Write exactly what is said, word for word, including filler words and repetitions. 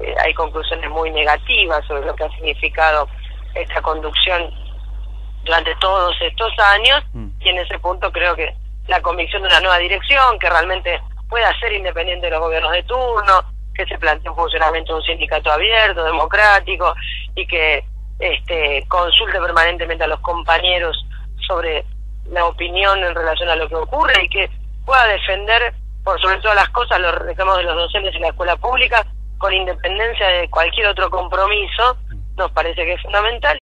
eh, hay conclusiones muy negativas sobre lo que ha significado esta conducción durante todos estos años, mm. y en ese punto creo que la convicción de una nueva dirección que realmente pueda ser independiente de los gobiernos de turno, que se plantee un funcionamiento de un sindicato abierto, democrático, y que este consulte permanentemente a los compañeros sobre la opinión en relación a lo que ocurre, y que pueda defender por sobre todas las cosas los reclamos de los docentes en la escuela pública, con independencia de cualquier otro compromiso. Nos parece que es fundamental.